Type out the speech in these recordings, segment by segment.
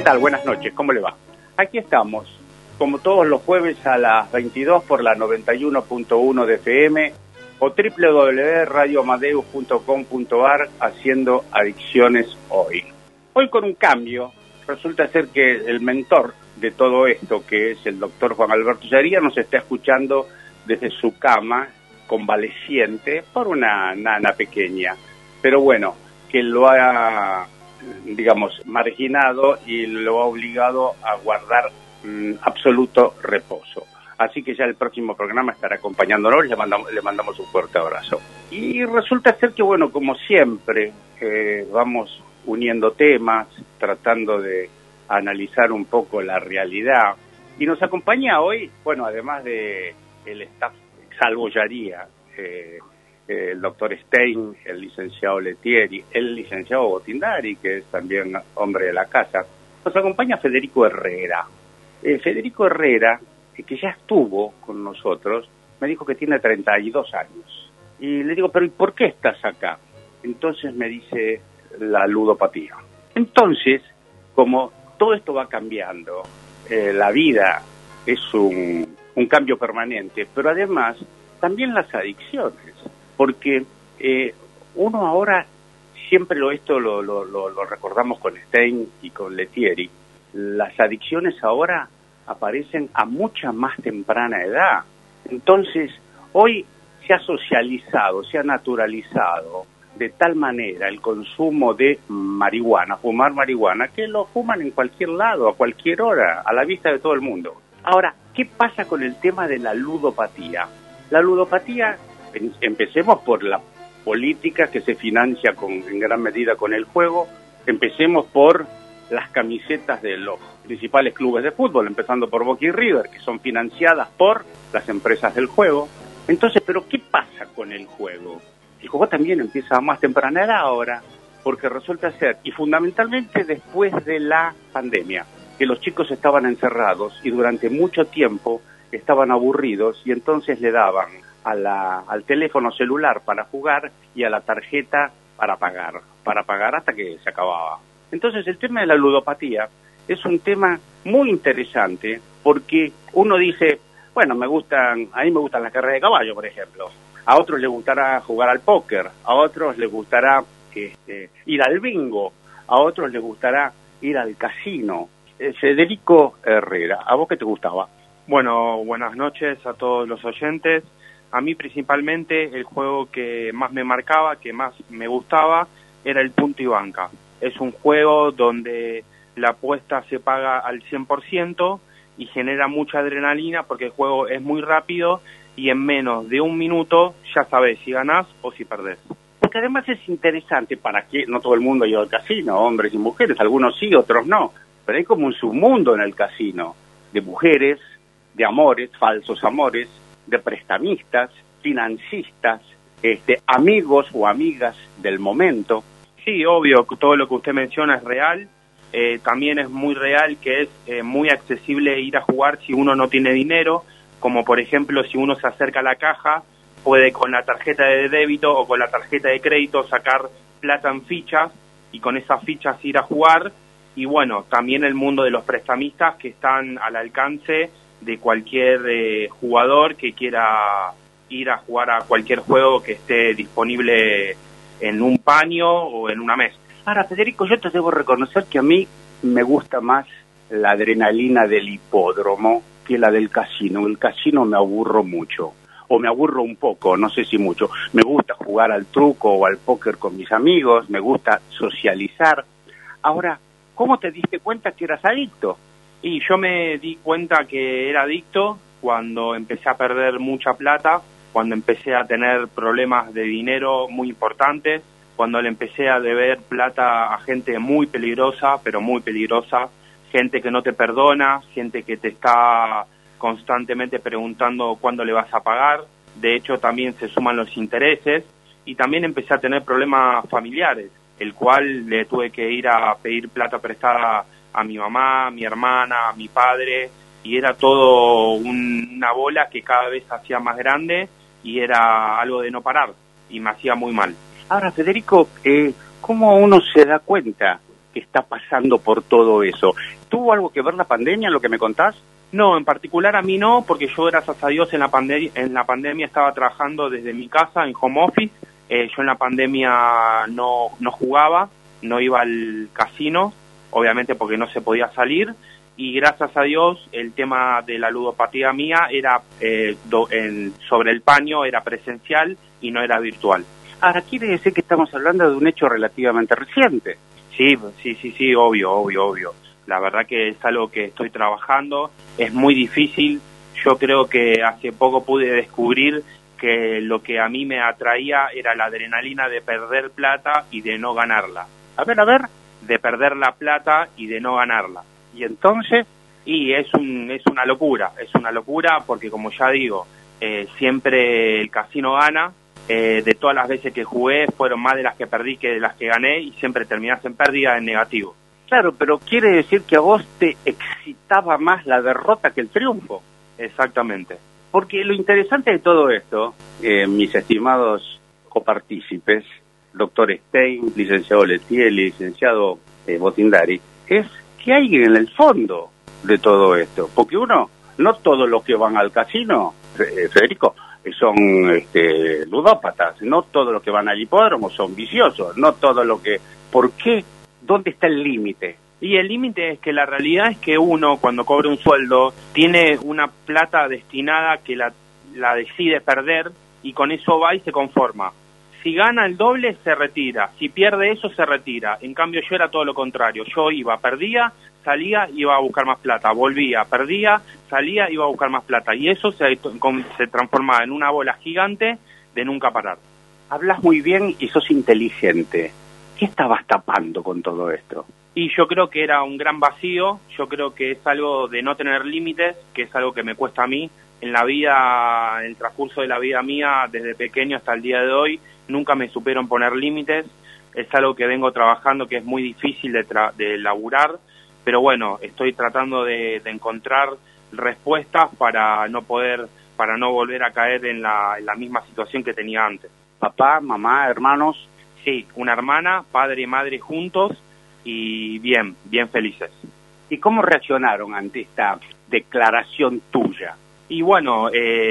tal? Buenas noches, ¿cómo le va? Aquí estamos, como todos los jueves a las 22 por la 91.1 de FM o www.radioamadeus.com.ar haciendo Adicciones Hoy. Hoy con un cambio, resulta ser que el mentor de todo esto, que es el doctor Juan Alberto Llaría, nos está escuchando desde su cama, convaleciente, por una nana pequeña. Pero bueno, que lo ha, digamos, marginado y lo ha obligado a guardar absoluto reposo. Así que ya el próximo programa estará acompañándonos, le mandamos un fuerte abrazo. Y resulta ser que, bueno, como siempre, vamos uniendo temas, tratando de analizar un poco la realidad. Y nos acompaña hoy, bueno, además de el staff, salvo Llaría, el doctor Stein, el licenciado Letieri, el licenciado Botindari, que es también hombre de la casa, nos acompaña Federico Herrera. Federico Herrera, que ya estuvo con nosotros, me dijo que tiene 32 años. Y le digo, pero ¿y por qué estás acá? Entonces me dice la ludopatía. Entonces, como todo esto va cambiando, la vida es un cambio permanente, pero además también las adicciones, porque uno ahora, siempre esto lo recordamos con Stein y con Letieri, las adicciones ahora aparecen a mucha más temprana edad. Entonces, hoy se ha socializado, se ha naturalizado de tal manera el consumo de marihuana, fumar marihuana, que lo fuman en cualquier lado, a cualquier hora, a la vista de todo el mundo. Ahora, ¿qué pasa con el tema de la ludopatía? La ludopatía, empecemos por la política que se financia en gran medida con el juego, empecemos por las camisetas de los principales clubes de fútbol, empezando por Boca y River, que son financiadas por las empresas del juego. Entonces, ¿pero qué pasa con el juego? El juego también empieza a más temprana edad ahora, porque resulta ser, y fundamentalmente después de la pandemia, que los chicos estaban encerrados y durante mucho tiempo estaban aburridos y entonces le daban al teléfono celular para jugar y a la tarjeta para pagar hasta que se acababa. Entonces el tema de la ludopatía es un tema muy interesante porque uno dice, bueno, a mí me gustan las carreras de caballo, por ejemplo. A otros les gustará jugar al póker, a otros les gustará ir al bingo, a otros les gustará ir al casino. Federico Herrera, ¿a vos qué te gustaba? Bueno, buenas noches a todos los oyentes. A mí principalmente el juego que más me marcaba, que más me gustaba, era el punto y banca. Es un juego donde la apuesta se paga al 100% y genera mucha adrenalina porque el juego es muy rápido y en menos de un minuto ya sabes si ganás o si perdés. Porque además es interesante para que no todo el mundo lleva al casino, hombres y mujeres, algunos sí, otros no, pero hay como un submundo en el casino, de mujeres, de amores, falsos amores, de prestamistas, financistas, amigos o amigas del momento. Sí, obvio, todo lo que usted menciona es real. También es muy real que es muy accesible ir a jugar si uno no tiene dinero, como por ejemplo si uno se acerca a la caja, puede con la tarjeta de débito o con la tarjeta de crédito sacar plata en fichas y con esas fichas ir a jugar. Y bueno, también el mundo de los prestamistas que están al alcance de cualquier jugador que quiera ir a jugar a cualquier juego que esté disponible en un paño o en una mesa. Ahora, Federico, yo te debo reconocer que a mí me gusta más la adrenalina del hipódromo que la del casino. El casino me aburro mucho, o me aburro un poco, no sé si mucho. Me gusta jugar al truco o al póker con mis amigos, me gusta socializar. Ahora, ¿cómo te diste cuenta que eras adicto? Y yo me di cuenta que era adicto cuando empecé a perder mucha plata, cuando empecé a tener problemas de dinero muy importantes, cuando le empecé a deber plata a gente muy peligrosa, pero muy peligrosa, gente que no te perdona, gente que te está constantemente preguntando cuándo le vas a pagar. De hecho, también se suman los intereses y también empecé a tener problemas familiares, el cual le tuve que ir a pedir plata prestada a mi mamá, a mi hermana, a mi padre, y era todo una bola que cada vez hacía más grande y era algo de no parar y me hacía muy mal. Ahora, Federico, ¿cómo uno se da cuenta que está pasando por todo eso? ¿Tuvo algo que ver la pandemia en lo que me contás? No, en particular a mí no, porque yo, gracias a Dios, en la pandemia estaba trabajando desde mi casa en home office. Yo en la pandemia no jugaba, no iba al casino, obviamente porque no se podía salir, y gracias a Dios el tema de la ludopatía mía era sobre el paño, era presencial y no era virtual. Ahora, quiere decir que estamos hablando de un hecho relativamente reciente. Sí, obvio. La verdad que es algo que estoy trabajando, es muy difícil. Yo creo que hace poco pude descubrir que lo que a mí me atraía era la adrenalina de perder plata y de no ganarla. A ver. De perder la plata y de no ganarla. Y entonces, y es una locura porque, como ya digo, siempre el casino gana. De todas las veces que jugué fueron más de las que perdí que de las que gané, y siempre terminás en pérdida, en negativo. Claro, pero quiere decir que a vos te excitaba más la derrota que el triunfo. Exactamente. Porque lo interesante de todo esto, mis estimados copartícipes, doctor Stein, licenciado Letier, licenciado Botindari, es que hay en el fondo de todo esto. Porque no todos los que van al casino, Federico, son ludópatas, no todos los que van al hipódromo son viciosos, no todos los que... ¿Por qué? ¿Dónde está el límite? Y el límite es que la realidad es que uno, cuando cobra un sueldo, tiene una plata destinada que la decide perder, y con eso va y se conforma. Si gana el doble, se retira. Si pierde eso, se retira. En cambio, yo era todo lo contrario. Yo perdía, salía, iba a buscar más plata. Volvía, perdía, salía, iba a buscar más plata. Y eso se transformaba en una bola gigante de nunca parar. Hablas muy bien y sos inteligente. ¿Qué estabas tapando con todo esto? Y yo creo que era un gran vacío. Yo creo que es algo de no tener límites, que es algo que me cuesta a mí. En la vida, en el transcurso de la vida mía, desde pequeño hasta el día de hoy, nunca me supieron poner límites. Es algo que vengo trabajando, que es muy difícil de laburar, pero bueno, estoy tratando de encontrar respuestas para no volver a caer en la misma situación que tenía antes. Papá, mamá, hermanos. Sí, una hermana, padre y madre juntos, y bien felices. ¿Y cómo reaccionaron ante esta declaración tuya? Y bueno,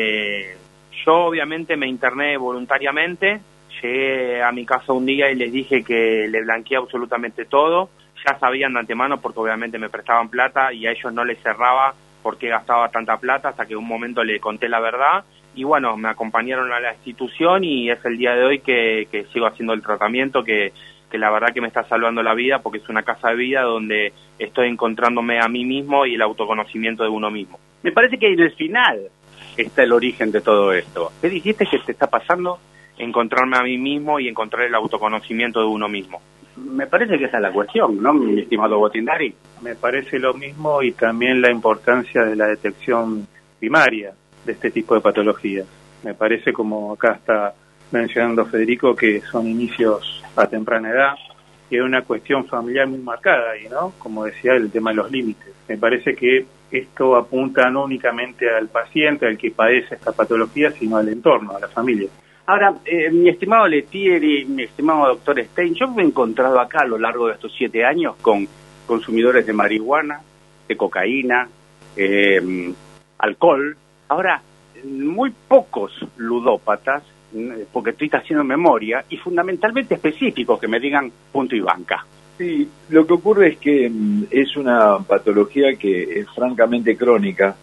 yo obviamente me interné voluntariamente. Llegué a mi casa un día y les dije que le blanqueé absolutamente todo. Ya sabían de antemano, porque obviamente me prestaban plata y a ellos no les cerraba por qué gastaba tanta plata, hasta que un momento le conté la verdad. Y bueno, me acompañaron a la institución, y es el día de hoy que sigo haciendo el tratamiento, que la verdad que me está salvando la vida, porque es una casa de vida donde estoy encontrándome a mí mismo y el autoconocimiento de uno mismo. Me parece que en el final está el origen de todo esto. ¿Qué dijiste que te está pasando? Encontrarme a mí mismo y encontrar el autoconocimiento de uno mismo. Me parece que esa es la cuestión, ¿no, mi estimado Botindari? Me parece lo mismo, y también la importancia de la detección primaria de este tipo de patologías. Me parece, como acá está mencionando Federico, que son inicios a temprana edad, y hay una cuestión familiar muy marcada ahí, ¿no? Como decía, el tema de los límites. Me parece que esto apunta no únicamente al paciente, al que padece esta patología, sino al entorno, a la familia. Ahora, mi estimado Letier y mi estimado doctor Stein, yo me he encontrado acá a lo largo de estos 7 años con consumidores de marihuana, de cocaína, alcohol. Ahora, muy pocos ludópatas, porque estoy haciendo memoria, y fundamentalmente específicos, que me digan punto y banca. Sí, lo que ocurre es que es una patología que es francamente crónica,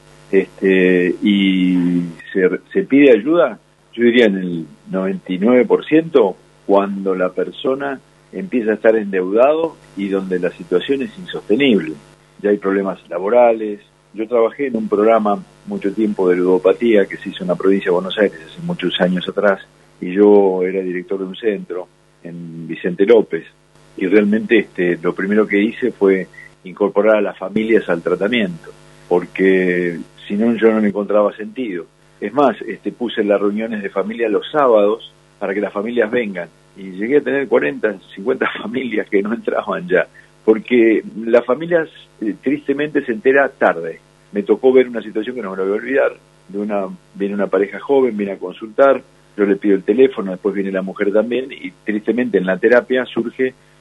y se pide ayuda, yo diría en el 99%, cuando la persona empieza a estar endeudado y donde la situación es insostenible. Ya hay problemas laborales. Yo trabajé en un programa mucho tiempo de ludopatía que se hizo en la provincia de Buenos Aires hace muchos años atrás, y yo era director de un centro en Vicente López, y realmente lo primero que hice fue incorporar a las familias al tratamiento, porque si no, yo no le encontraba sentido. Es más, puse las reuniones de familia los sábados para que las familias vengan, y llegué a tener 40, 50 familias que no entraban ya, porque las familias tristemente se entera tarde. Me tocó ver una situación que no me la voy a olvidar. Viene una pareja joven, viene a consultar, yo le pido el teléfono, después viene la mujer también, y tristemente en la terapia surge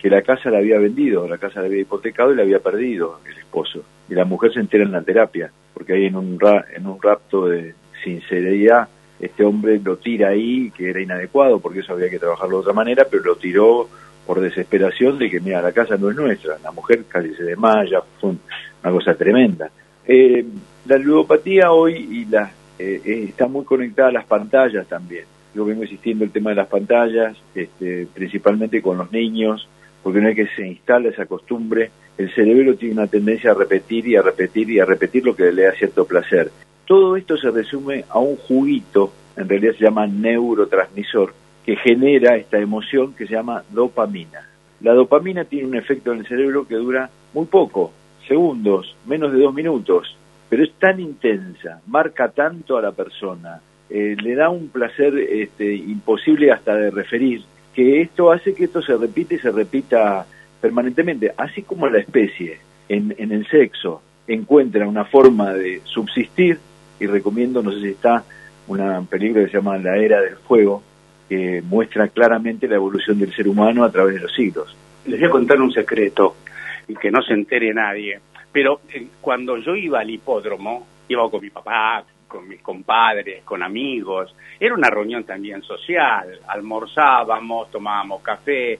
que la casa la había vendido, la casa la había hipotecado y la había perdido el esposo. Y la mujer se entera en la terapia, porque ahí en un rapto de sinceridad, este hombre lo tira ahí, que era inadecuado, porque eso había que trabajarlo de otra manera, pero lo tiró por desesperación de que, mira, la casa no es nuestra. La mujer casi se desmaya, fue una cosa tremenda. La ludopatía hoy está muy conectada a las pantallas también. Yo vengo insistiendo el tema de las pantallas, principalmente con los niños, porque una vez que se instala esa costumbre, el cerebro tiene una tendencia a repetir y a repetir y a repetir lo que le da cierto placer. Todo esto se resume a un juguito, en realidad se llama neurotransmisor, que genera esta emoción que se llama dopamina. La dopamina tiene un efecto en el cerebro que dura muy poco, segundos, menos de 2 minutos, pero es tan intensa, marca tanto a la persona, le da un placer imposible hasta de referir, que esto hace que esto se repite y se repita permanentemente, así como la especie en el sexo encuentra una forma de subsistir, y recomiendo, no sé si está, una película que se llama La Era del Fuego, que muestra claramente la evolución del ser humano a través de los siglos. Les voy a contar un secreto y que no se entere nadie, pero cuando yo iba al hipódromo, iba con mi papá, con mis compadres, con amigos, era una reunión también social, almorzábamos, tomábamos café,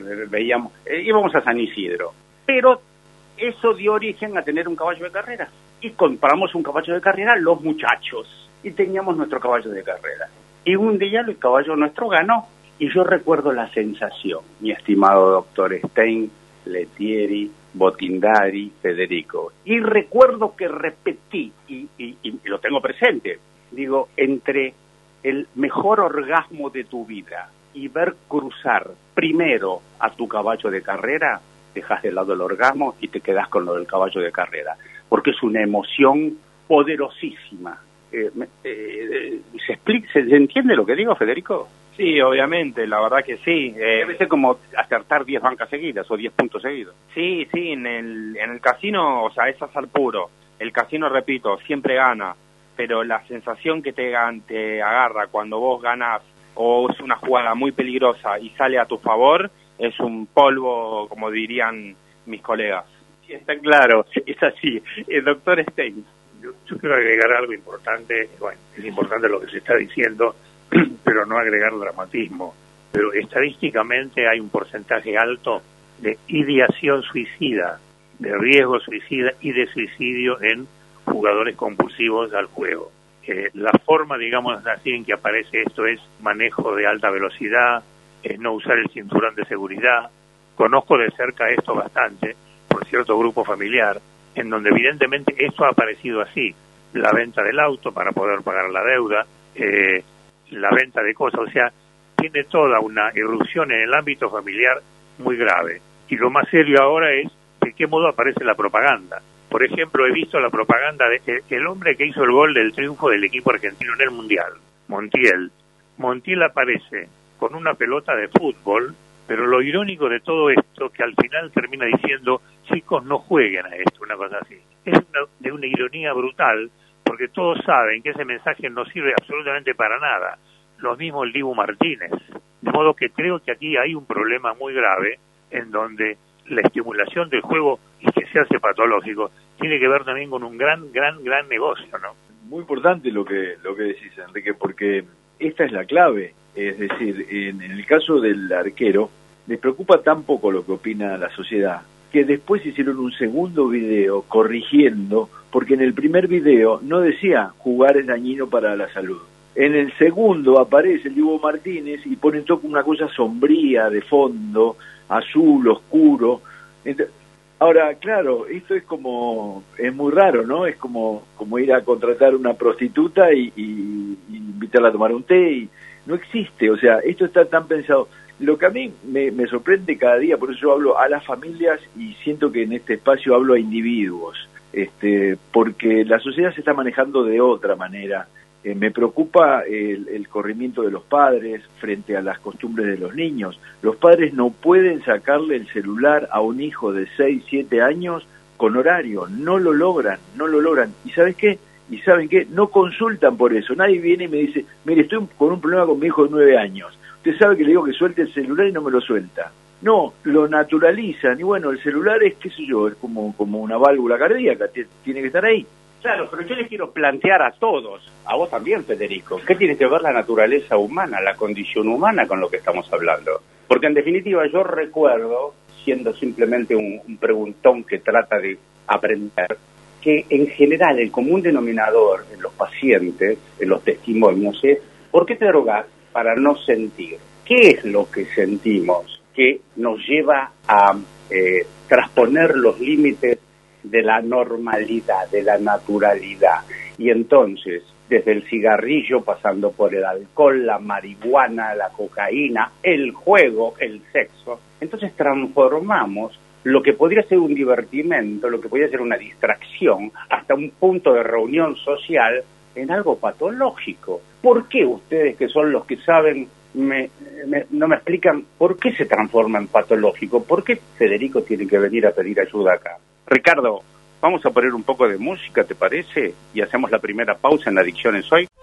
íbamos a San Isidro, pero eso dio origen a tener un caballo de carrera, y compramos un caballo de carrera los muchachos, y teníamos nuestro caballo de carrera, y un día el caballo nuestro ganó, y yo recuerdo la sensación, mi estimado doctor Stein, Lettieri, Botindari, Federico, y recuerdo que repetí, y lo tengo presente, digo, entre el mejor orgasmo de tu vida y ver cruzar primero a tu caballo de carrera, dejas de lado el orgasmo y te quedas con lo del caballo de carrera, porque es una emoción poderosísima. ¿Se entiende lo que digo, Federico? Sí, obviamente, la verdad que sí. Debe ser como acertar 10 bancas seguidas o 10 puntos seguidos. Sí, en el casino, o sea, es azar puro. El casino, repito, siempre gana, pero la sensación que te agarra cuando vos ganas o es una jugada muy peligrosa y sale a tu favor, es un polvo, como dirían mis colegas. Sí, está claro, es así. Doctor Stein. Yo quiero agregar algo importante. Bueno, es importante lo que se está diciendo, pero no agregar dramatismo. Pero estadísticamente hay un porcentaje alto de ideación suicida, de riesgo suicida y de suicidio en jugadores compulsivos al juego. La forma, digamos así, en que aparece esto es manejo de alta velocidad, es no usar el cinturón de seguridad. Conozco de cerca esto bastante por cierto grupo familiar, en donde evidentemente esto ha aparecido así. La venta del auto para poder pagar la deuda, la venta de cosas, o sea, tiene toda una irrupción en el ámbito familiar muy grave. Y lo más serio ahora es de qué modo aparece la propaganda. Por ejemplo, he visto la propaganda de el hombre que hizo el gol del triunfo del equipo argentino en el Mundial, Montiel. Montiel aparece con una pelota de fútbol, pero lo irónico de todo esto, que al final termina diciendo, chicos, no jueguen a esto, una cosa así. Es de una ironía brutal, porque todos saben que ese mensaje no sirve absolutamente para nada. Lo mismo el Dibu Martínez. De modo que creo que aquí hay un problema muy grave, en donde la estimulación del juego y que se hace patológico tiene que ver también con un gran negocio, ¿no? Muy importante lo que decís, Enrique, porque esta es la clave. Es decir, en el caso del arquero, les preocupa tan poco lo que opina la sociedad, que después hicieron un segundo video corrigiendo, porque en el primer video no decía jugar es dañino para la salud. En el segundo aparece el Dibu Martínez y pone todo una cosa sombría de fondo, azul, oscuro. Ahora, claro, esto es muy raro, ¿no? Es como ir a contratar una prostituta y invitarla a tomar un té y no existe, o sea, esto está tan pensado. Lo que a mí me sorprende cada día, por eso yo hablo a las familias y siento que en este espacio hablo a individuos, porque la sociedad se está manejando de otra manera. Me preocupa el corrimiento de los padres frente a las costumbres de los niños. Los padres no pueden sacarle el celular a un hijo de 6, 7 años con horario, no lo logran. ¿Y sabes qué? No consultan por eso. Nadie viene y me dice, mire, estoy con un problema con mi hijo de 9 años. Usted sabe que le digo que suelte el celular y no me lo suelta. No, lo naturalizan. Y bueno, el celular es, qué sé yo, es como una válvula cardíaca, tiene que estar ahí. Claro, pero yo les quiero plantear a todos, a vos también, Federico, ¿qué tiene que ver la naturaleza humana, la condición humana con lo que estamos hablando? Porque en definitiva yo recuerdo, siendo simplemente un preguntón que trata de aprender, que en general el común denominador en los pacientes, en los testimonios, es ¿por qué te drogas? Para no sentir. ¿Qué es lo que sentimos que nos lleva a trasponer los límites de la normalidad, de la naturalidad? Y entonces, desde el cigarrillo, pasando por el alcohol, la marihuana, la cocaína, el juego, el sexo, entonces transformamos lo que podría ser un divertimento, lo que podría ser una distracción, hasta un punto de reunión social, en algo patológico. ¿Por qué ustedes, que son los que saben, no me explican por qué se transforma en patológico? ¿Por qué Federico tiene que venir a pedir ayuda acá? Ricardo, vamos a poner un poco de música, ¿te parece? Y hacemos la primera pausa en Adicciones Hoy.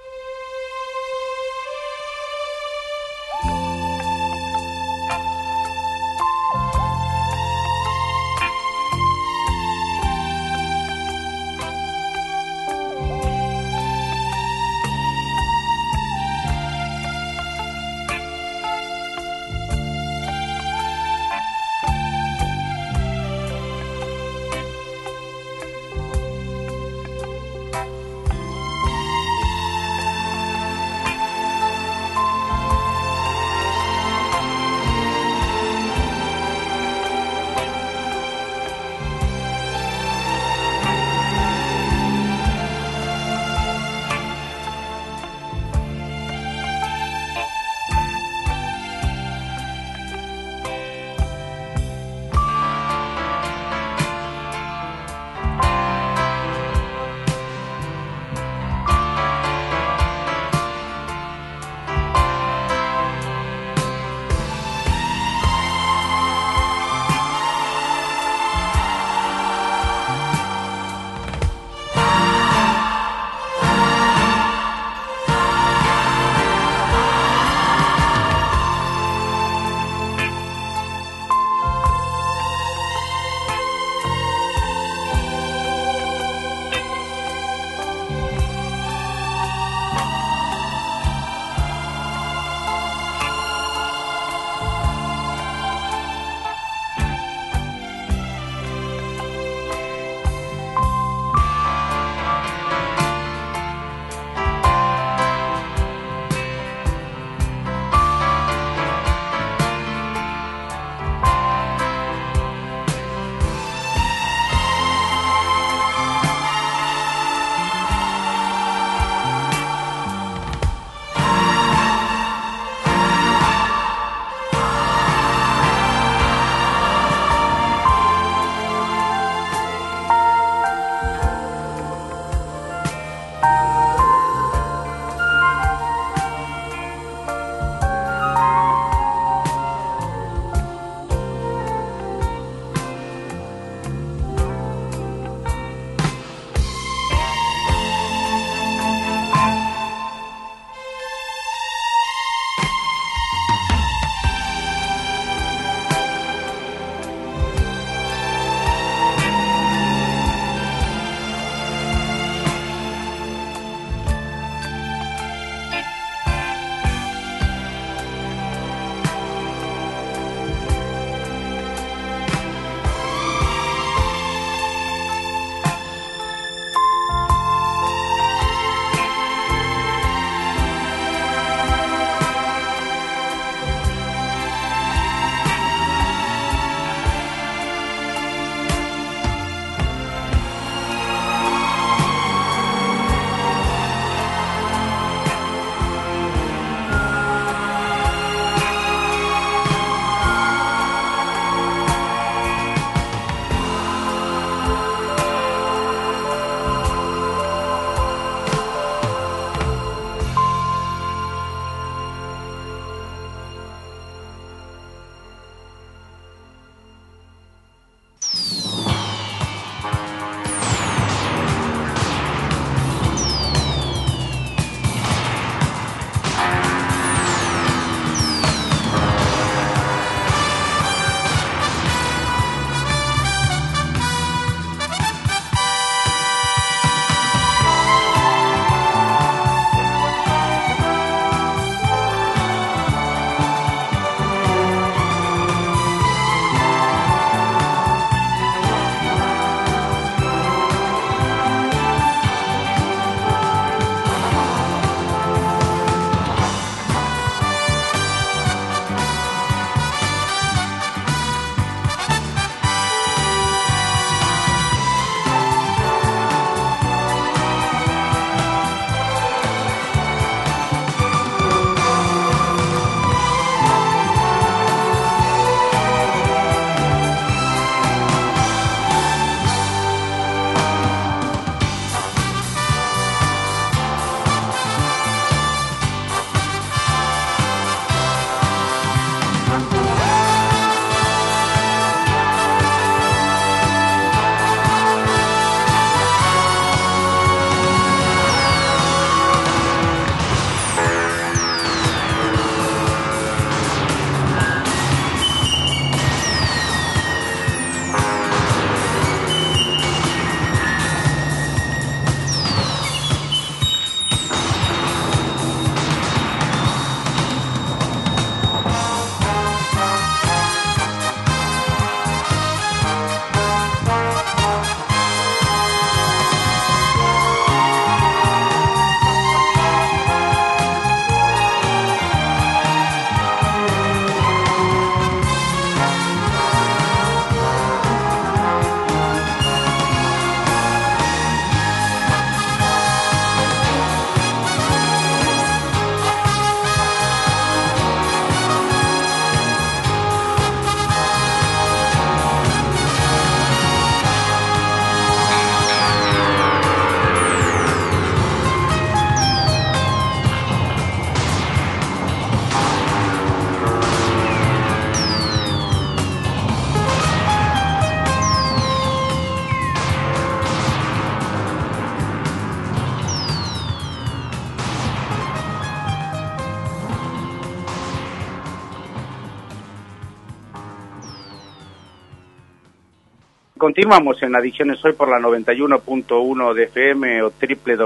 Continuamos en Adicciones Hoy por la 91.1 de FM o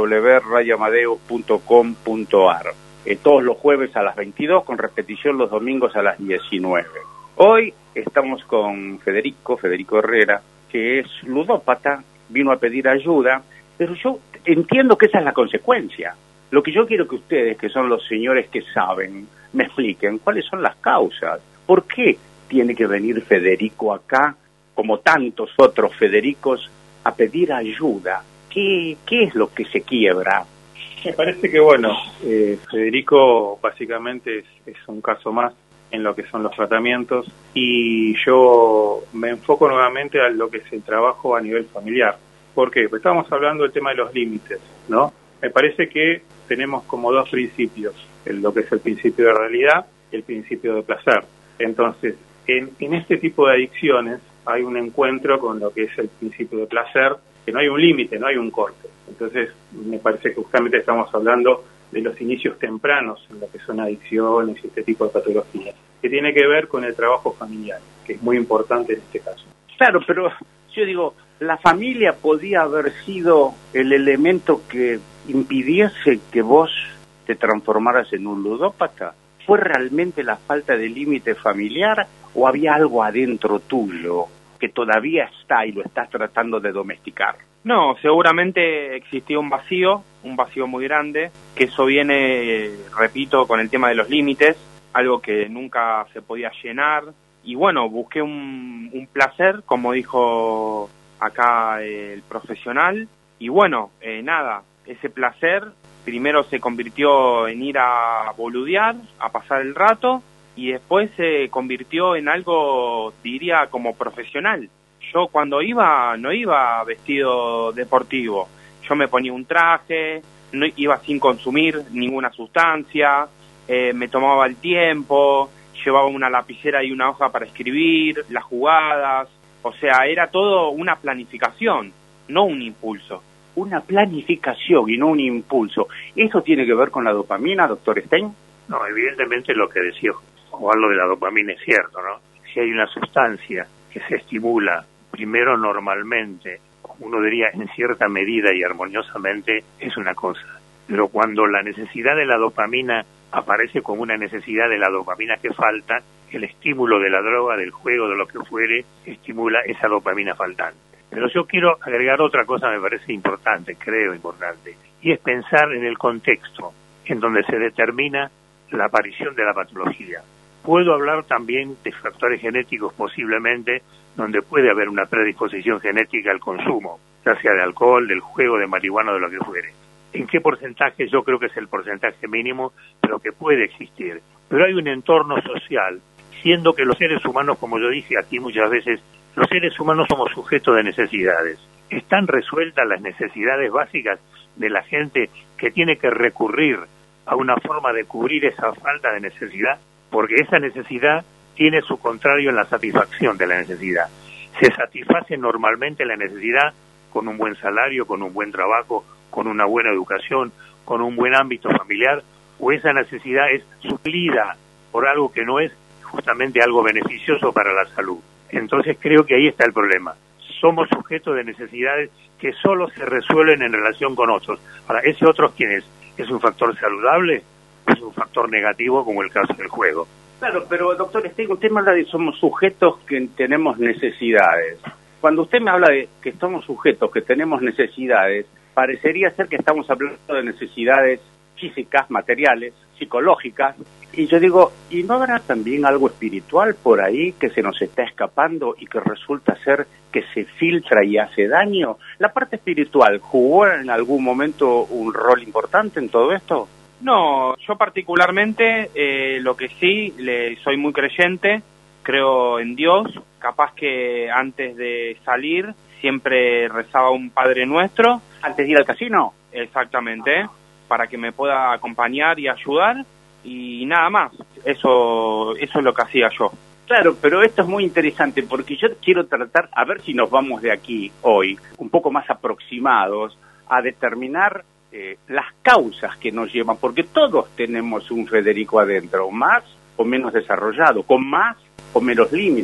www.radioamadeus.com.ar. Todos los jueves a las 22, con repetición los domingos a las 19. Hoy estamos con Federico Herrera, que es ludópata, vino a pedir ayuda, pero yo entiendo que esa es la consecuencia. Lo que yo quiero que ustedes, que son los señores que saben, me expliquen cuáles son las causas. ¿Por qué tiene que venir Federico acá, como tantos otros Federicos, a pedir ayuda? ¿Qué es lo que se quiebra? Me parece que, bueno, Federico básicamente es un caso más en lo que son los tratamientos, y yo me enfoco nuevamente a lo que es el trabajo a nivel familiar. ¿Por qué? Pues estamos hablando del tema de los límites, ¿no? Me parece que tenemos como dos principios, lo que es el principio de realidad y el principio de placer. Entonces, en este tipo de adicciones hay un encuentro con lo que es el principio de placer, que no hay un límite, no hay un corte. Entonces, me parece que justamente estamos hablando de los inicios tempranos en lo que son adicciones y este tipo de patologías, que tiene que ver con el trabajo familiar, que es muy importante en este caso. Claro, pero yo digo, la familia podía haber sido el elemento que impidiese que vos te transformaras en un ludópata. ¿Fue realmente la falta de límite familiar o había algo adentro tuyo que todavía está y lo estás tratando de domesticar? No, seguramente existía un vacío muy grande, que eso viene, repito, con el tema de los límites, algo que nunca se podía llenar. Y bueno, busqué un placer, como dijo acá el profesional, y bueno, nada, ese placer primero se convirtió en ir a boludear, a pasar el rato, y después se convirtió en algo, diría, como profesional. Yo cuando iba, no iba vestido deportivo, yo me ponía un traje, no iba sin consumir ninguna sustancia, me tomaba el tiempo, llevaba una lapicera y una hoja para escribir, las jugadas, o sea, era todo una planificación, no un impulso. Una planificación y no un impulso. ¿Eso tiene que ver con la dopamina, doctor Stein? No, evidentemente lo que decía Juan, lo de la dopamina es cierto, ¿no? Si hay una sustancia que se estimula primero normalmente, uno diría en cierta medida y armoniosamente, es una cosa. Pero cuando la necesidad de la dopamina aparece como una necesidad de la dopamina que falta, el estímulo de la droga, del juego, de lo que fuere, estimula esa dopamina faltante. Pero yo quiero agregar otra cosa, me parece importante, creo importante, y es pensar en el contexto en donde se determina la aparición de la patología. Puedo hablar también de factores genéticos posiblemente, donde puede haber una predisposición genética al consumo, ya sea de alcohol, del juego, de marihuana, de lo que fuere. ¿En qué porcentaje? Yo creo que es el porcentaje mínimo, pero que puede existir. Pero hay un entorno social, siendo que los seres humanos, como yo dije aquí muchas veces, los seres humanos somos sujetos de necesidades. ¿Están resueltas las necesidades básicas de la gente que tiene que recurrir a una forma de cubrir esa falta de necesidad? Porque esa necesidad tiene su contrario en la satisfacción de la necesidad. Se satisface normalmente la necesidad con un buen salario, con un buen trabajo, con una buena educación, con un buen ámbito familiar, o esa necesidad es suplida por algo que no es justamente algo beneficioso para la salud. Entonces creo que ahí está el problema. Somos sujetos de necesidades que solo se resuelven en relación con otros. Ahora, ¿ese otro quién es? ¿Es un factor saludable o es un factor negativo como el caso del juego? Claro, pero doctor Stein, usted me habla de somos sujetos que tenemos necesidades. Cuando usted me habla de que somos sujetos que tenemos necesidades, parecería ser que estamos hablando de necesidades físicas, materiales, psicológicas, y yo digo, ¿y no habrá también algo espiritual por ahí que se nos está escapando y que resulta ser que se filtra y hace daño? ¿La parte espiritual jugó en algún momento un rol importante en todo esto? No, yo particularmente lo que sí, soy muy creyente, creo en Dios, capaz que antes de salir siempre rezaba un Padre Nuestro. ¿Antes de ir al casino? Exactamente, para que me pueda acompañar y ayudar, y nada más, eso es lo que hacía yo. Claro, pero esto es muy interesante porque yo quiero tratar, a ver si nos vamos de aquí hoy, un poco más aproximados a determinar las causas que nos llevan, porque todos tenemos un Federico adentro, más o menos desarrollado, con más o menos límites.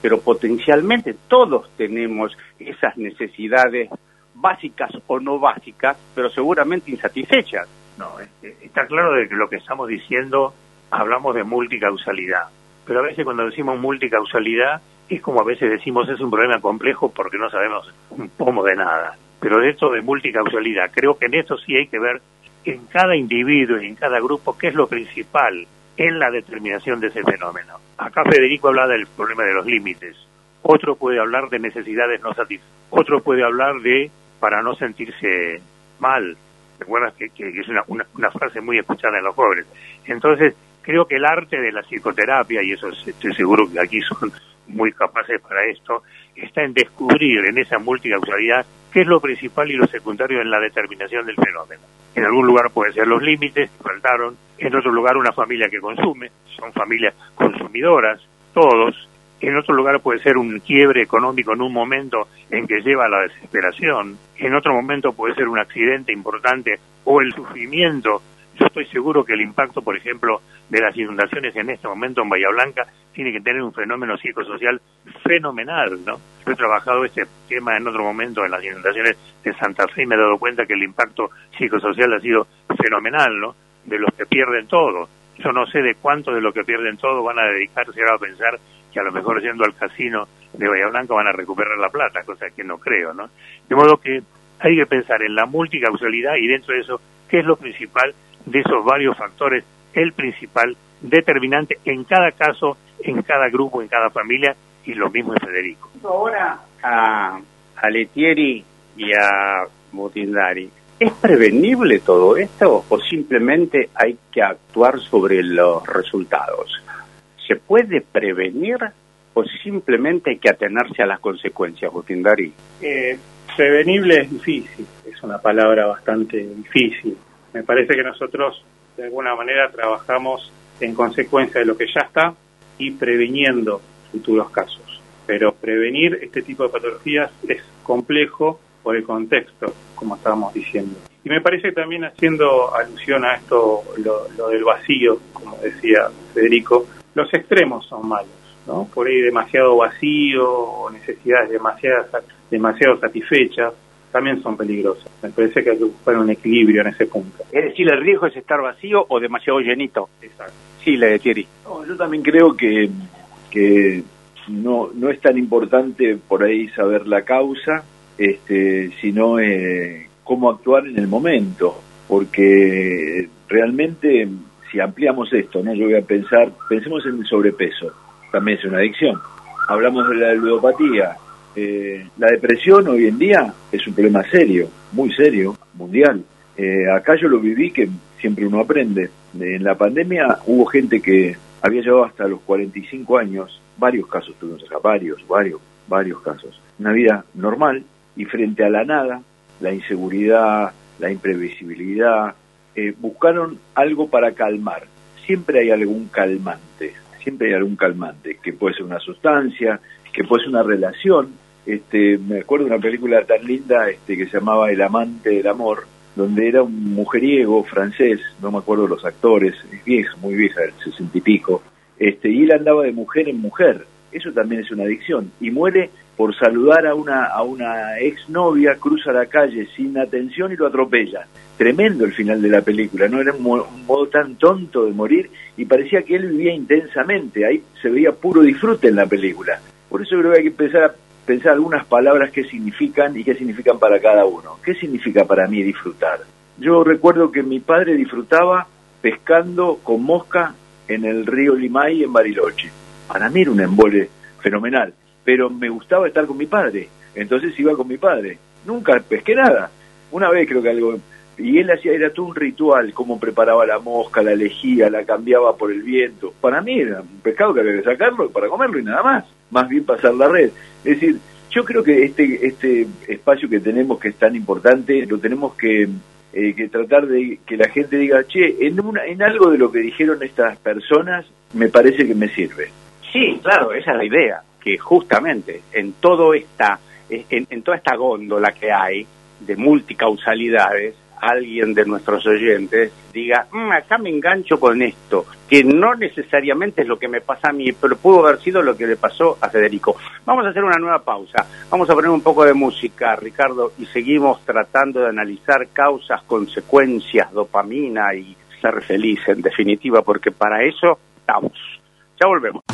pero potencialmente todos tenemos esas necesidades básicas o no básicas, pero seguramente insatisfechas. No, está claro de que lo que estamos diciendo, hablamos de multicausalidad, pero a veces cuando decimos multicausalidad es como a veces decimos es un problema complejo porque no sabemos un pomo de nada. Pero de esto de multicausalidad, creo que en esto sí hay que ver en cada individuo y en cada grupo qué es lo principal en la determinación de ese fenómeno. Acá Federico habla del problema de los límites, otro puede hablar de necesidades no satisfechas, otro puede hablar de para no sentirse mal. ¿Recuerdas que es una frase muy escuchada en los jóvenes? Entonces, creo que el arte de la psicoterapia, y eso estoy seguro que aquí son muy capaces para esto, está en descubrir en esa multicausalidad qué es lo principal y lo secundario en la determinación del fenómeno. En algún lugar pueden ser los límites que faltaron, en otro lugar una familia que consume, son familias consumidoras, todos. En otro lugar puede ser un quiebre económico en un momento en que lleva a la desesperación, en otro momento puede ser un accidente importante o el sufrimiento. Yo estoy seguro que el impacto, por ejemplo, de las inundaciones en este momento en Bahía Blanca tiene que tener un fenómeno psicosocial fenomenal, ¿no? Yo he trabajado este tema en otro momento en las inundaciones de Santa Fe y me he dado cuenta que el impacto psicosocial ha sido fenomenal, ¿no? De los que pierden todo. Yo no sé de cuántos de los que pierden todo van a dedicarse ahora a pensar que a lo mejor yendo al casino de Bahía Blanca van a recuperar la plata, cosa que no creo, ¿no? De modo que hay que pensar en la multicausalidad y dentro de eso, ¿qué es lo principal de esos varios factores? El principal determinante en cada caso, en cada grupo, en cada familia, y lo mismo en Federico. Ahora a Lettieri y a Botindari, ¿es prevenible todo esto o simplemente hay que actuar sobre los resultados? ¿Se puede prevenir o simplemente hay que atenerse a las consecuencias, Botindari? Prevenible es difícil, es una palabra bastante difícil. Me parece que nosotros de alguna manera trabajamos en consecuencia de lo que ya está y previniendo futuros casos. Pero prevenir este tipo de patologías es complejo por el contexto, como estábamos diciendo. Y me parece que también haciendo alusión a esto, lo del vacío, como decía Federico, los extremos son malos, ¿no? Por ahí demasiado vacío o necesidades demasiado satisfechas también son peligrosas. Me parece que hay que buscar un equilibrio en ese punto. Es decir, el riesgo es estar vacío o demasiado llenito. Exacto. Sí, Lettieri. No, yo también creo que no es tan importante por ahí saber la causa, sino cómo actuar en el momento, porque realmente si ampliamos esto, ¿no? Yo voy a pensemos en el sobrepeso, también es una adicción. Hablamos de la ludopatía. La depresión hoy en día es un problema serio, muy serio, mundial. Acá yo lo viví, que siempre uno aprende. En la pandemia hubo gente que había llegado hasta los 45 años, varios casos tuvimos acá, varios casos. Una vida normal y frente a la nada, la inseguridad, la imprevisibilidad, buscaron algo para calmar. Siempre hay algún calmante, que puede ser una sustancia, que puede ser una relación. Me acuerdo de una película tan linda que se llamaba El amante del amor, donde era un mujeriego francés, no me acuerdo los actores, es vieja, muy vieja, del 60 y pico, y él andaba de mujer en mujer. Eso también es una adicción, y muere por saludar a una exnovia, cruza la calle sin atención y lo atropella. Tremendo el final de la película, ¿no? Era un modo tan tonto de morir, y parecía que él vivía intensamente, ahí se veía puro disfrute en la película. Por eso creo que hay que empezar a pensar algunas palabras que significan y qué significan para cada uno. ¿Qué significa para mí disfrutar? Yo recuerdo que mi padre disfrutaba pescando con mosca en el río Limay en Bariloche. Para mí era un embole fenomenal, pero me gustaba estar con mi padre, entonces iba con mi padre. Nunca pesqué nada. Una vez creo que algo... Y él era todo un ritual, cómo preparaba la mosca, la elegía, la cambiaba por el viento. Para mí era un pescado que había que sacarlo para comerlo y nada más bien pasar la red. Es decir, yo creo que este espacio que tenemos, que es tan importante, lo tenemos que tratar de que la gente diga, che, en algo de lo que dijeron estas personas, me parece que me sirve. Sí, claro, esa es la idea, que justamente en toda esta góndola que hay de multicausalidades, alguien de nuestros oyentes diga, acá me engancho con esto, que no necesariamente es lo que me pasa a mí, pero pudo haber sido lo que le pasó a Federico. Vamos a hacer una nueva pausa, vamos a poner un poco de música, Ricardo, y seguimos tratando de analizar causas, consecuencias, dopamina y ser feliz, en definitiva, porque para eso estamos. Ya volvemos.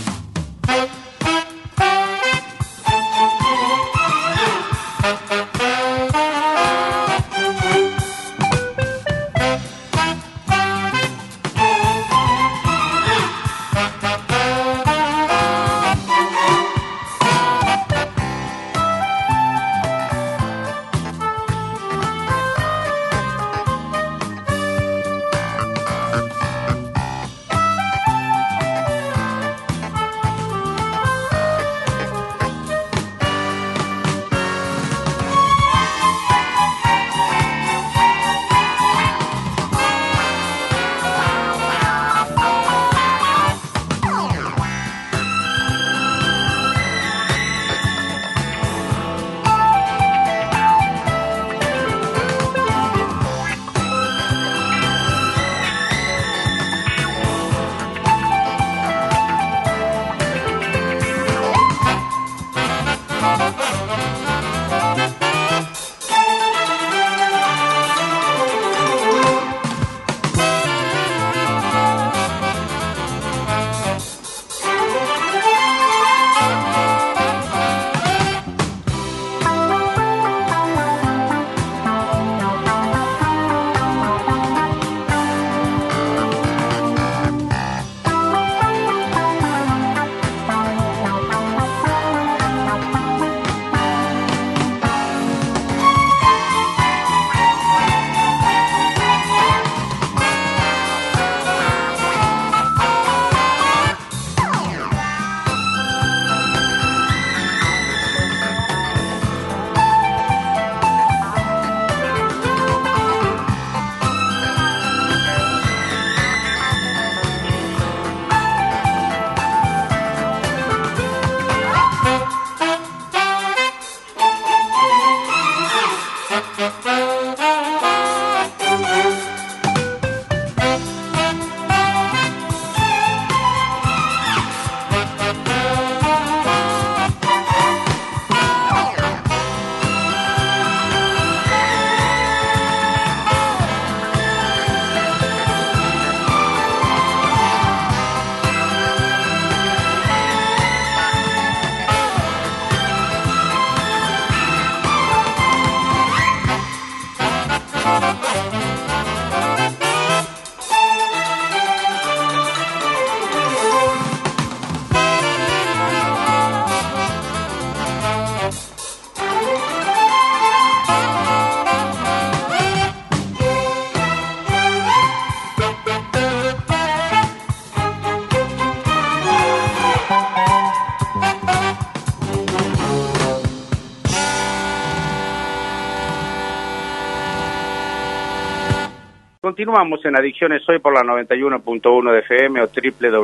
Continuamos en Adicciones Hoy por la 91.1 de FM o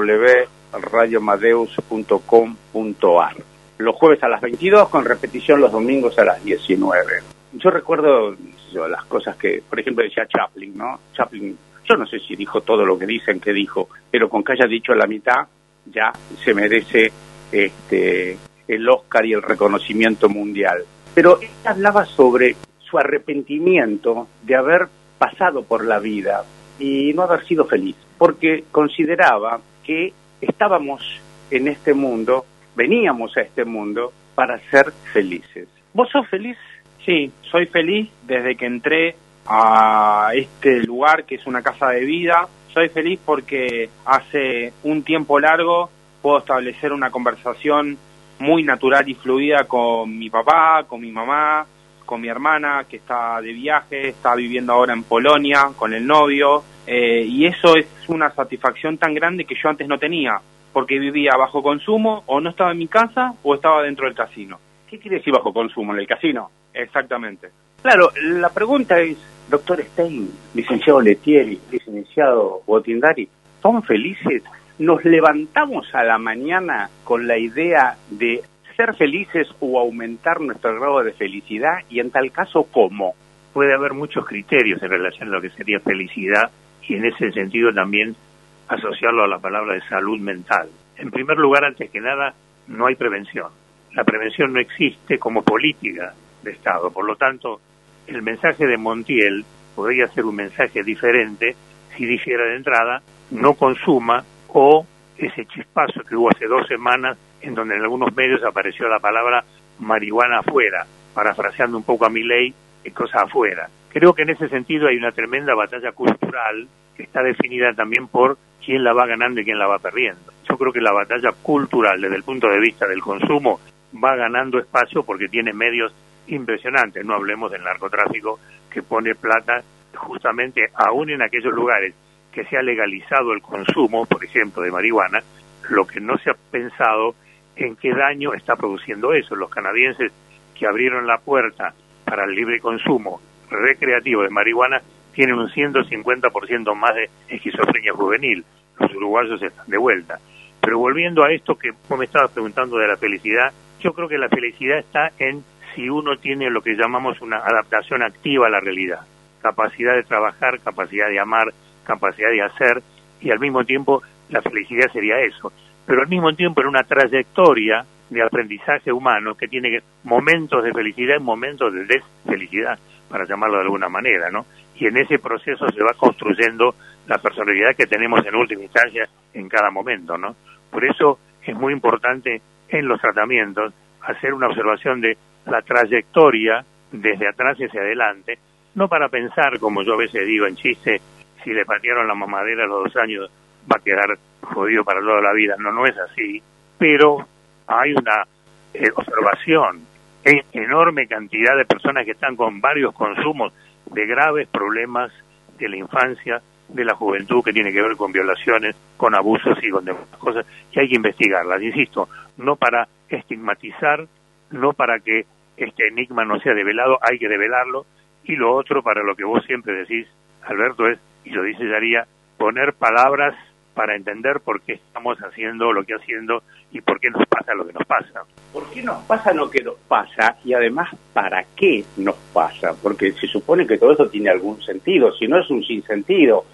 www.radiomadeus.com.ar. Los jueves a las 22, con repetición los domingos a las 19. Yo recuerdo las cosas que, por ejemplo, decía Chaplin, ¿no? Chaplin, yo no sé si dijo todo lo que dicen que dijo, pero con que haya dicho la mitad, ya se merece el Oscar y el reconocimiento mundial. Pero él hablaba sobre su arrepentimiento de haber pasado por la vida y no haber sido feliz, porque consideraba que estábamos en este mundo, veníamos a este mundo para ser felices. ¿Vos sos feliz? Sí, soy feliz desde que entré a este lugar que es una casa de vida. Soy feliz porque hace un tiempo largo puedo establecer una conversación muy natural y fluida con mi papá, con mi mamá, con mi hermana que está de viaje, está viviendo ahora en Polonia con el novio, y eso es una satisfacción tan grande que yo antes no tenía, porque vivía bajo consumo, o no estaba en mi casa o estaba dentro del casino. ¿Qué quiere decir bajo consumo en el casino? Exactamente. Claro, la pregunta es, doctor Stein, licenciado Lettieri, licenciado Botindari, ¿son felices? ¿Nos levantamos a la mañana con la idea de ser felices o aumentar nuestro grado de felicidad? Y en tal caso, ¿cómo? puede haber muchos criterios en relación a lo que sería felicidad y en ese sentido también asociarlo a la palabra de salud mental. En primer lugar, antes que nada, no hay prevención. La prevención no existe como política de Estado. Por lo tanto, el mensaje de Montiel podría ser un mensaje diferente si dijera de entrada no consuma, o ese chispazo que hubo hace 2 semanas en donde en algunos medios apareció la palabra marihuana afuera, parafraseando un poco a Milei, cosa afuera. Creo que en ese sentido hay una tremenda batalla cultural que está definida también por quién la va ganando y quién la va perdiendo. Yo creo que la batalla cultural desde el punto de vista del consumo va ganando espacio porque tiene medios impresionantes. No hablemos del narcotráfico que pone plata justamente aún en aquellos lugares que se ha legalizado el consumo, por ejemplo, de marihuana. Lo que no se ha pensado en qué daño está produciendo eso. Los canadienses que abrieron la puerta para el libre consumo recreativo de marihuana tienen un 150% más de esquizofrenia juvenil. Los uruguayos están de vuelta. Pero volviendo a esto que vos me estabas preguntando de la felicidad, yo creo que la felicidad está en si uno tiene lo que llamamos una adaptación activa a la realidad. Capacidad de trabajar, capacidad de amar, capacidad de hacer, y al mismo tiempo la felicidad sería eso. Pero al mismo tiempo en una trayectoria de aprendizaje humano que tiene momentos de felicidad y momentos de desfelicidad, para llamarlo de alguna manera, ¿no? Y en ese proceso se va construyendo la personalidad que tenemos en última instancia en cada momento, ¿no? Por eso es muy importante en los tratamientos hacer una observación de la trayectoria desde atrás hacia adelante, no para pensar, como yo a veces digo en chiste, si le patearon la mamadera a los 2 años va a quedar jodido para toda la vida. No, no es así, pero hay una observación, enorme cantidad de personas que están con varios consumos de graves problemas de la infancia, de la juventud, que tiene que ver con violaciones, con abusos y con demás cosas, y hay que investigarlas, insisto, no para estigmatizar, no para que este enigma no sea develado, hay que develarlo, y lo otro, para lo que vos siempre decís, Alberto, es, y lo dice Daría, poner palabras para entender por qué estamos haciendo lo que haciendo y por qué nos pasa lo que nos pasa. ¿Por qué nos pasa lo que nos pasa? Y además, ¿para qué nos pasa? Porque se supone que todo esto tiene algún sentido, si no es un sinsentido.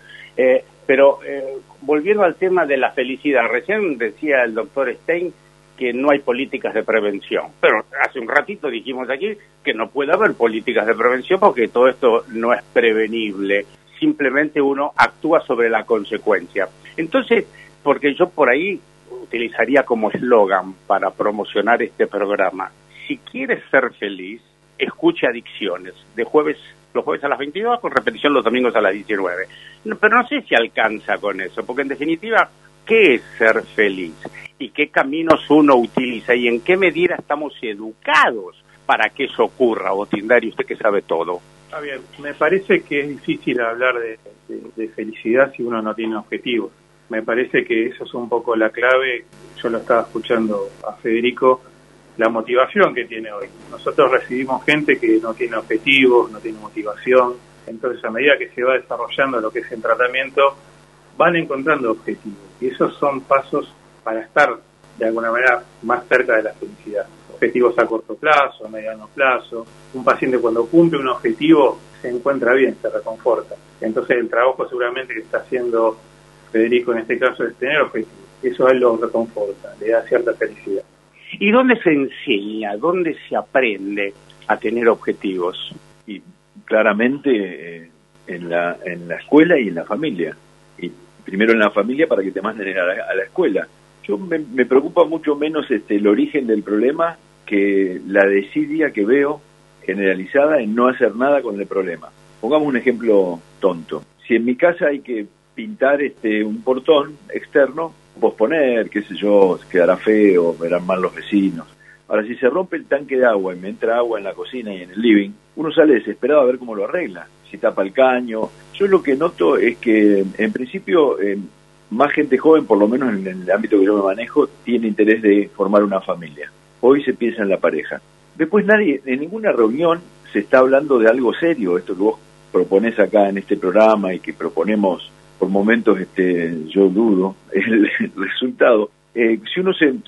Pero volviendo al tema de la felicidad, recién decía el doctor Stein que no hay políticas de prevención, pero hace un ratito dijimos aquí que no puede haber políticas de prevención porque todo esto no es prevenible, simplemente uno actúa sobre la consecuencia. Entonces, porque yo por ahí utilizaría como eslogan para promocionar este programa, si quieres ser feliz, escuche Adicciones, los jueves a las 22, con repetición los domingos a las 19. Pero no sé si alcanza con eso, porque en definitiva, ¿qué es ser feliz? ¿Y qué caminos uno utiliza? ¿Y en qué medida estamos educados para que eso ocurra? Otindario, usted que sabe todo. Está bien, me parece que es difícil hablar de felicidad si uno no tiene objetivos. Me parece que eso es un poco la clave. Yo lo estaba escuchando a Federico, la motivación que tiene hoy. Nosotros recibimos gente que no tiene objetivos, no tiene motivación. Entonces, a medida que se va desarrollando lo que es el tratamiento, van encontrando objetivos. Y esos son pasos para estar, de alguna manera, más cerca de la felicidad. Objetivos a corto plazo, a mediano plazo. Un paciente cuando cumple un objetivo se encuentra bien, se reconforta. Entonces, el trabajo seguramente que está haciendo Federico en este caso es tener objetivos. Eso a él lo reconforta, le da cierta felicidad. ¿Y dónde se enseña, dónde se aprende a tener objetivos? Y claramente en la escuela y en la familia. Y primero en la familia para que te manden a la escuela. Yo me preocupa mucho menos el origen del problema que la desidia que veo generalizada en no hacer nada con el problema. Pongamos un ejemplo tonto. Si en mi casa hay que pintar un portón externo, posponer, qué sé yo, quedará feo, verán mal los vecinos. Ahora, si se rompe el tanque de agua y me entra agua en la cocina y en el living, uno sale desesperado a ver cómo lo arregla, si tapa el caño. Yo lo que noto es que, en principio, más gente joven, por lo menos en el ámbito que yo me manejo, tiene interés de formar una familia. Hoy se piensa en la pareja. Después nadie, en ninguna reunión se está hablando de algo serio, esto que vos proponés acá en este programa y que proponemos por momentos, yo dudo el resultado. Si uno se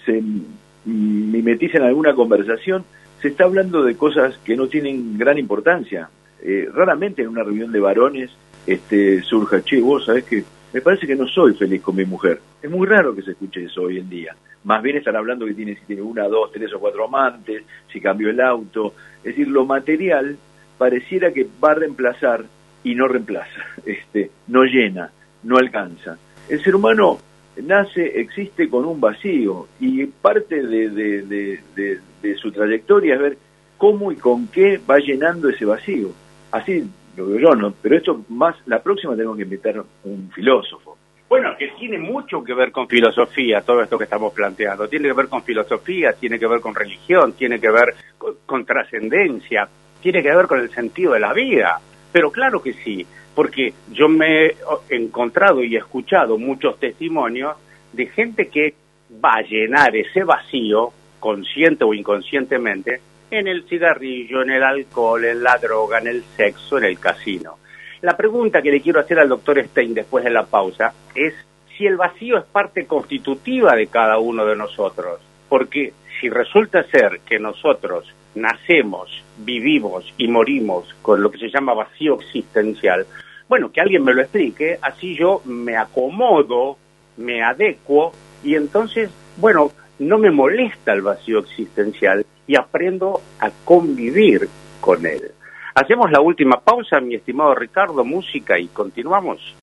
mimetiza en alguna conversación, se está hablando de cosas que no tienen gran importancia. Raramente en una reunión de varones surja, che, vos sabés que me parece que no soy feliz con mi mujer. Es muy raro que se escuche eso hoy en día. Más bien están hablando que si tiene 1, 2, 3 o 4 amantes, si cambió el auto. Es decir, lo material pareciera que va a reemplazar y no reemplaza, no llena, no alcanza. El ser humano existe con un vacío, y parte de su trayectoria es ver cómo y con qué va llenando ese vacío. Así lo veo yo, ¿no? Pero esto más, la próxima tenemos que invitar un filósofo. Bueno, que tiene mucho que ver con filosofía, todo esto que estamos planteando. Tiene que ver con filosofía, tiene que ver con religión, tiene que ver con trascendencia, tiene que ver con el sentido de la vida. Pero claro que sí, porque yo me he encontrado y he escuchado muchos testimonios de gente que va a llenar ese vacío, consciente o inconscientemente, en el cigarrillo, en el alcohol, en la droga, en el sexo, en el casino. La pregunta que le quiero hacer al doctor Stein después de la pausa es si el vacío es parte constitutiva de cada uno de nosotros, porque si resulta ser que nosotros nacemos, vivimos y morimos con lo que se llama vacío existencial, bueno, que alguien me lo explique, así yo me acomodo, me adecuo y entonces, bueno, no me molesta el vacío existencial y aprendo a convivir con él. Hacemos la última pausa, mi estimado Ricardo, música y continuamos.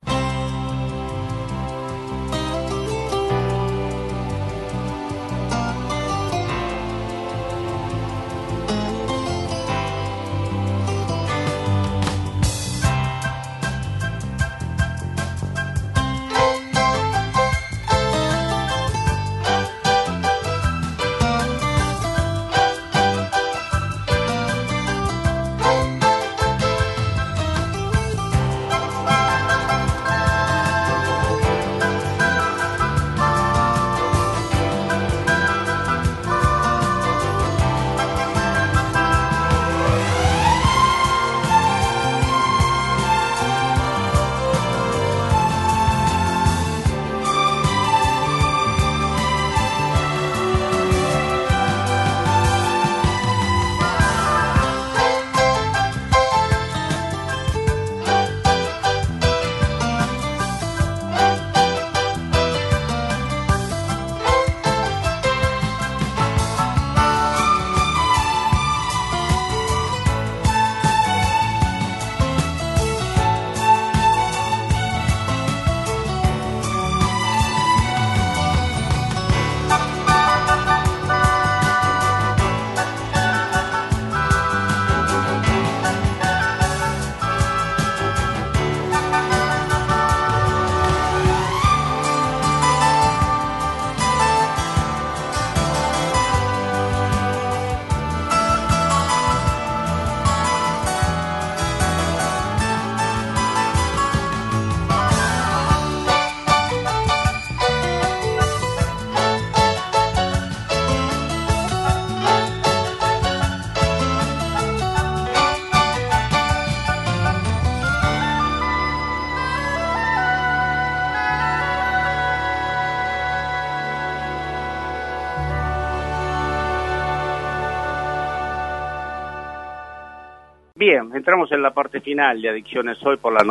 Bien, entramos en la parte final de Adicciones Hoy por la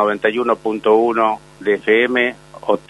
91.1 de FM o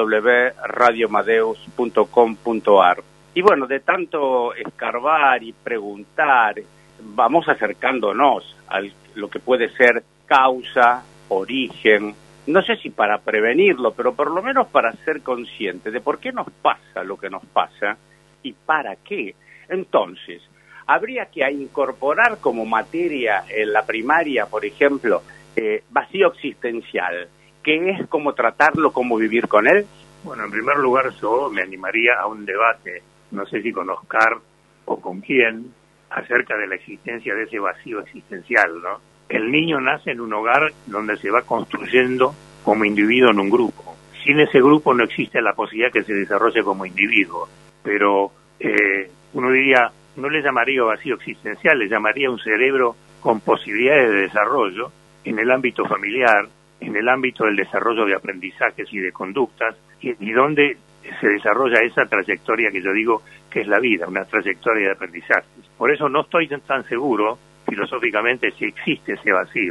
www.radiomadeus.com.ar. Y bueno, de tanto escarbar y preguntar, vamos acercándonos a lo que puede ser causa, origen, no sé si para prevenirlo, pero por lo menos para ser conscientes de por qué nos pasa lo que nos pasa y para qué. Entonces, habría que incorporar como materia en la primaria, por ejemplo, vacío existencial, que es cómo tratarlo, cómo vivir con él. Bueno, en primer lugar yo me animaría a un debate, no sé si con Oscar o con quién, acerca de la existencia de ese vacío existencial, ¿no? El niño nace en un hogar donde se va construyendo como individuo en un grupo. Sin ese grupo no existe la posibilidad que se desarrolle como individuo, pero uno diría, no le llamaría vacío existencial, le llamaría un cerebro con posibilidades de desarrollo en el ámbito familiar, en el ámbito del desarrollo de aprendizajes y de conductas, y donde se desarrolla esa trayectoria que yo digo que es la vida, una trayectoria de aprendizajes. Por eso no estoy tan seguro, filosóficamente, si existe ese vacío.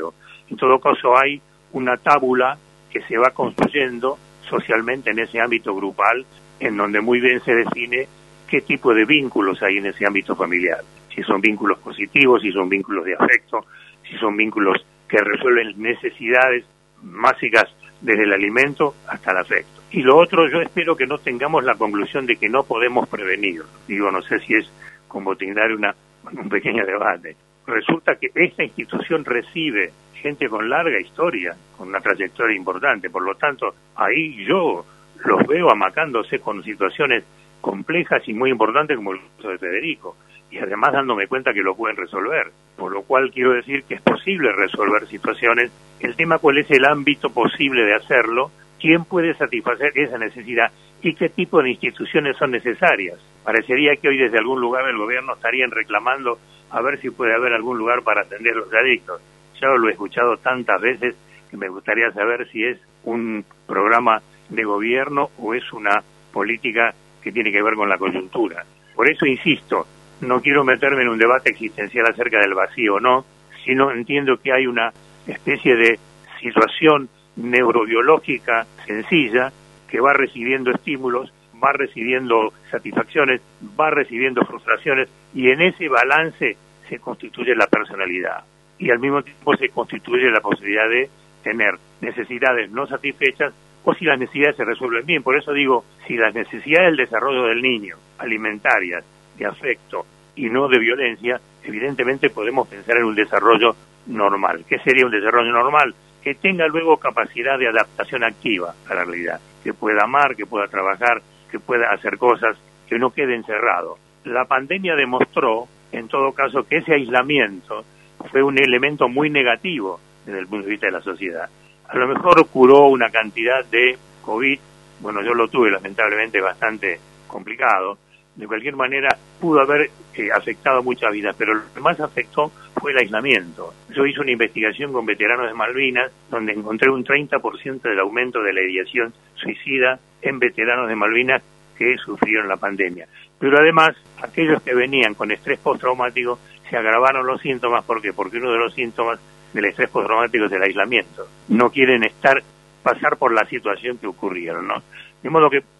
En todo caso hay una tábula que se va construyendo socialmente en ese ámbito grupal, en donde muy bien se define qué tipo de vínculos hay en ese ámbito familiar. Si son vínculos positivos, si son vínculos de afecto, si son vínculos que resuelven necesidades básicas desde el alimento hasta el afecto. Y lo otro, yo espero que no tengamos la conclusión de que no podemos prevenir. Digo, no sé si es como tener un pequeño debate. Resulta que esta institución recibe gente con larga historia, con una trayectoria importante. Por lo tanto, ahí yo los veo amacándose con situaciones complejas y muy importantes como el caso de Federico. Y además dándome cuenta que lo pueden resolver. Por lo cual quiero decir que es posible resolver situaciones. El tema cuál es el ámbito posible de hacerlo, quién puede satisfacer esa necesidad y qué tipo de instituciones son necesarias. Parecería que hoy desde algún lugar del gobierno estarían reclamando a ver si puede haber algún lugar para atender a los adictos. Ya lo he escuchado tantas veces que me gustaría saber si es un programa de gobierno o es una política que tiene que ver con la coyuntura. Por eso insisto, no quiero meterme en un debate existencial acerca del vacío o no, sino entiendo que hay una especie de situación neurobiológica sencilla que va recibiendo estímulos, va recibiendo satisfacciones, va recibiendo frustraciones y en ese balance se constituye la personalidad y al mismo tiempo se constituye la posibilidad de tener necesidades no satisfechas o si las necesidades se resuelven bien. Por eso digo, si las necesidades del desarrollo del niño, alimentarias, de afecto y no de violencia, evidentemente podemos pensar en un desarrollo normal. ¿Qué sería un desarrollo normal? Que tenga luego capacidad de adaptación activa a la realidad, que pueda amar, que pueda trabajar, que pueda hacer cosas, que no quede encerrado. La pandemia demostró, en todo caso, que ese aislamiento fue un elemento muy negativo desde el punto de vista de la sociedad. A lo mejor curó una cantidad de COVID, bueno, yo lo tuve lamentablemente bastante complicado, de cualquier manera pudo haber afectado muchas vidas, pero lo que más afectó fue el aislamiento. Yo hice una investigación con veteranos de Malvinas, donde encontré un 30% del aumento de la ideación suicida en veteranos de Malvinas que sufrieron la pandemia. Pero además, aquellos que venían con estrés postraumático, se agravaron los síntomas. ¿Por qué? Porque uno de los síntomas del estrés postraumático es el aislamiento. No quieren pasar por la situación que ocurrieron, ¿no? De modo que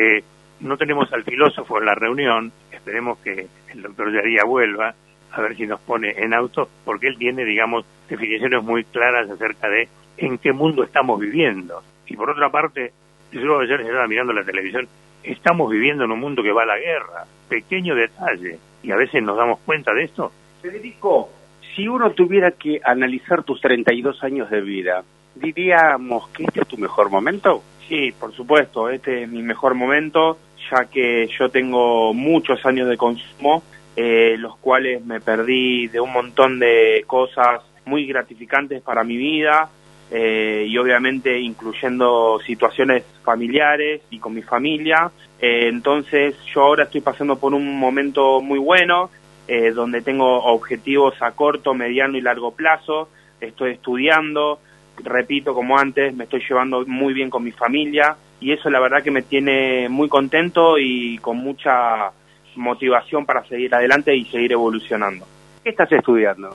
no tenemos al filósofo en la reunión, esperemos que el doctor Yaría vuelva, a ver si nos pone en auto, porque él tiene, digamos, definiciones muy claras acerca de en qué mundo estamos viviendo. Y por otra parte, yo ayer estaba mirando la televisión, estamos viviendo en un mundo que va a la guerra, pequeño detalle, y a veces nos damos cuenta de esto. Federico, si uno tuviera que analizar tus 32 años de vida, ¿diríamos que este es tu mejor momento? Sí, por supuesto, este es mi mejor momento, ya que yo tengo muchos años de consumo, los cuales me perdí de un montón de cosas muy gratificantes para mi vida, y obviamente incluyendo situaciones familiares y con mi familia. Entonces yo ahora estoy pasando por un momento muy bueno, donde tengo objetivos a corto, mediano y largo plazo. Estoy estudiando, repito, como antes, me estoy llevando muy bien con mi familia y eso la verdad que me tiene muy contento y con mucha motivación para seguir adelante y seguir evolucionando. ¿Qué estás estudiando?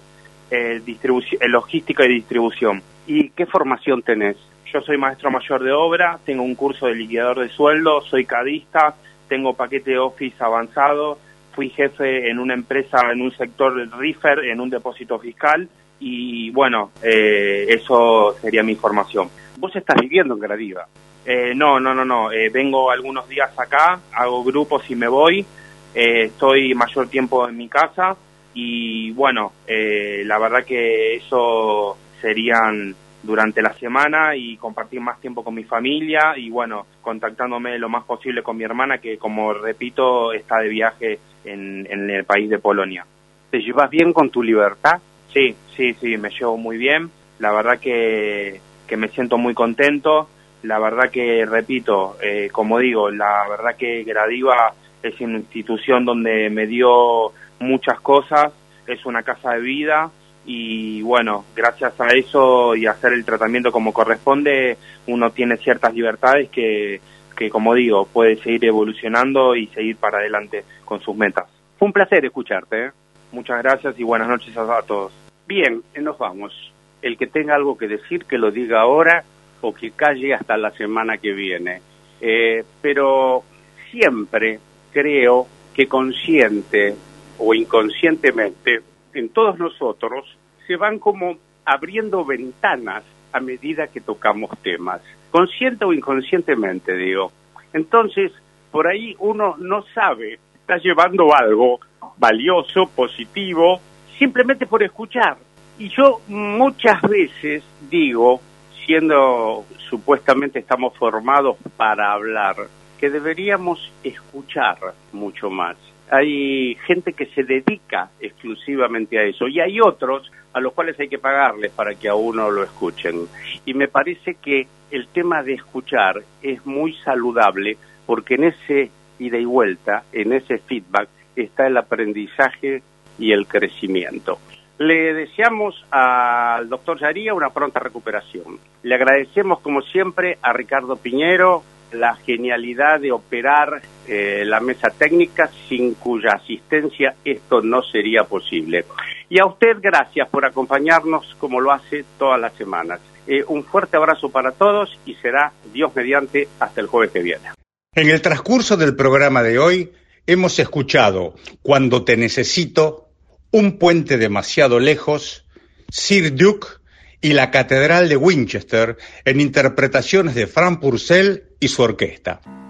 Logística y distribución. ¿Y qué formación tenés? Yo soy maestro mayor de obra, tengo un curso de liquidador de sueldo, soy cadista, tengo paquete de Office avanzado, fui jefe en una empresa, en un sector del RIFER, en un depósito fiscal, y bueno, eso sería mi formación. ¿Vos estás viviendo en Gradiva? No, vengo algunos días acá, hago grupos y me voy, estoy mayor tiempo en mi casa, y bueno, la verdad que eso serían durante la semana y compartir más tiempo con mi familia y bueno, contactándome lo más posible con mi hermana que, como repito, está de viaje en el país de Polonia. ¿Te llevas bien con tu libertad? Sí, me llevo muy bien. La verdad que me siento muy contento. La verdad que, repito, como digo, la verdad que Gradiva es una institución donde me dio muchas cosas, es una casa de vida. Y bueno, gracias a eso y hacer el tratamiento como corresponde, uno tiene ciertas libertades que como digo, puede seguir evolucionando y seguir para adelante con sus metas. Fue un placer escucharte. Muchas gracias y buenas noches a todos. Bien, nos vamos. el que tenga algo que decir, que lo diga ahora o que calle hasta la semana que viene. Pero siempre creo que consciente o inconscientemente en todos nosotros se van como abriendo ventanas a medida que tocamos temas, consciente o inconscientemente, digo. Entonces, por ahí uno no sabe, está llevando algo valioso, positivo, simplemente por escuchar. Y yo muchas veces digo, siendo supuestamente estamos formados para hablar, que deberíamos escuchar mucho más. Hay gente que se dedica exclusivamente a eso y hay otros a los cuales hay que pagarles para que a uno lo escuchen. Y me parece que el tema de escuchar es muy saludable porque en ese ida y vuelta, en ese feedback, está el aprendizaje y el crecimiento. Le deseamos al doctor Yaría una pronta recuperación. Le agradecemos, como siempre, a Ricardo Piñero la genialidad de operar la mesa técnica, sin cuya asistencia esto no sería posible. Y a usted, gracias por acompañarnos como lo hace todas las semanas. Un fuerte abrazo para todos y será, Dios mediante, hasta el jueves que viene. En el transcurso del programa de hoy hemos escuchado Cuando te necesito, Un puente demasiado lejos, Sir Duke y la Catedral de Winchester en interpretaciones de Frank Purcell y su orquesta.